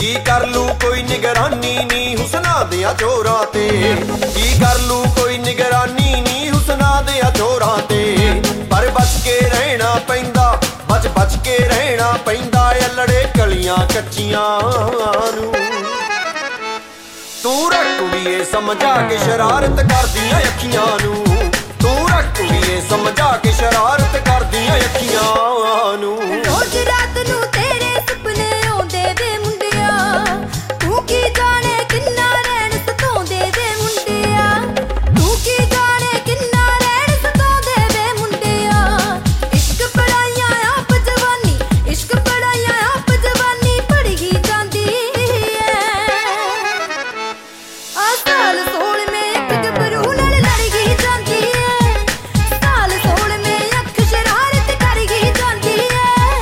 की कर लू कोई निगरानी नी हुस्ना दिया जोरां ते, की कर लू कोई निगरानी नी हुस्ना दिया जोरां ते। पर बच के रहना पैंदा, बच बच के रहना पैंदा लड़े गलियां कच्चियां नू। तू रख कुड़िए समझा के शरारत कर दियां अखियां नू, तू रख कुड़िए समझा के शरारत कर दियां अखियां नू। रोज रात नू तेरे सुपने आउंदे वे मुंडिया, तू की जाने किन्ना रैण सताउंदे वे मुंडिया, तू की जाने किन्ना रैण सताउंदे वे मुंडिया। इश्क पढ़ाइयां आप जवानी, इश्क पढ़ाइयां आप जवानी पढ़ी ही जांदी है। आ साल सोल में अख गबरू नाल लड़ गई जांदी है, साल सोल में अख शरारत कर गई जांदी है।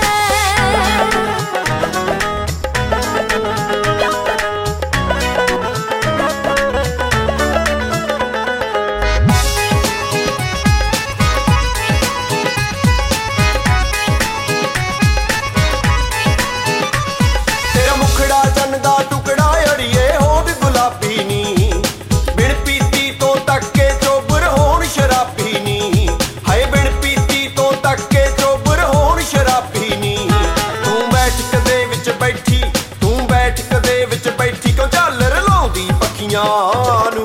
तेरा मुखड़ा चन्न दा टुकड़ा अड़िए होठ गुलाबी नी, बिन पीती तो तक के चोबर होण शराबी नी। हाय बिन पीती तो तक के चोबर होण शराबी नी। तू बैठक दे विच बैठी, तू बैठक दे विच बैठी क्यों झालर लाउंदी पखियां नू।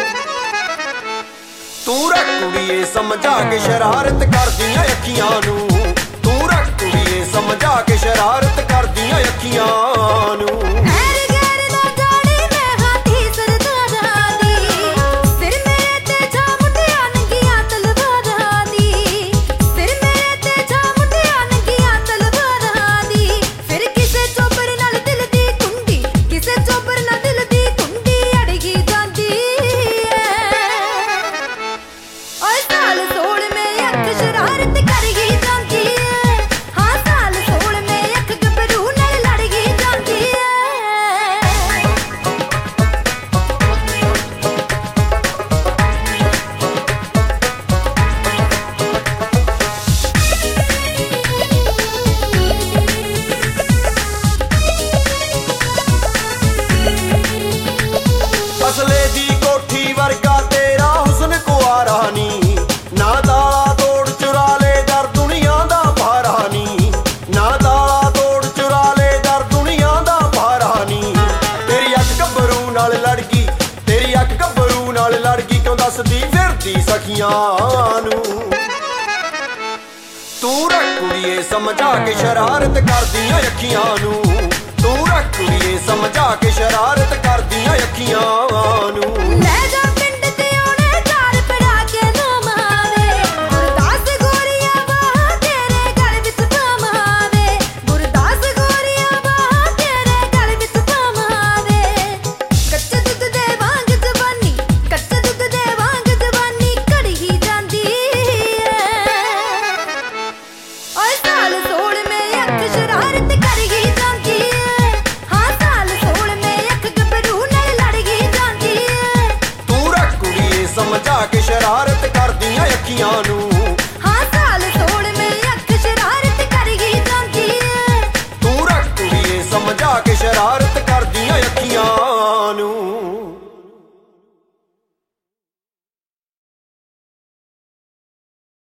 तू रख कुड़िए समझा के शरारत कर दियां अखियां नू, तू रख कुड़िए समझा के शरारत कर दियां अखियां नू। ऐर गैर ना जाने मैं हाथी सरदारां दी, सिर मेरे ते जा मुंडिया नंगियां तलवारां दी, सिर मेरे ते जा मुंडिया नंगियां तलवारां दी। फिर किसे चोबर नाल दिल दी कुंडी, किसे चोबर नाल दिल दी कुंडी अड़गी जांदी है। ओए साल सोल में अख शरारत कर गई जांदी है, हाँ साल सोल में अख गबरू नाल लड़ गई जांदी है। असले दी कोठी वर्गा तेरा हुस्न कुआरा नी, ना दाला दौड़ चुरा ले दर दुनिया दा भारा नी, ना दाला दौड़ चुरा ले दर दुनिया दा भारा नी। तेरी अख गबरू नाल लड़ गई, तेरी अख गबरू नाल लड़ गई क्यों दसदी फिरदी सखियां नू। तू रख कुड़िए समझा के शरारत कर दियां अखियां नू, तू रख कुड़िए समझा के शरारत कर दियां अखियां नू। ले जा पिंड ते ओने चार पड़ा के नमावे, गुरदास गोरिया बाह तेरे गल विच पामावे, गुरदास गोरिया बाह तेरे गल विच पामावे। कच्चे दुध दे वांग जवानी, कच्चे दुध दे वांग जवानी कड़ी ही जांदी है। ओए साल सोल में अख शरारत कर गई जांदी है, हाँ साल सोल में अख गबरू नाल लड़ गई जांदी है। तू रख कुड़िए समझा के शरारत कर दियां अखियां नू।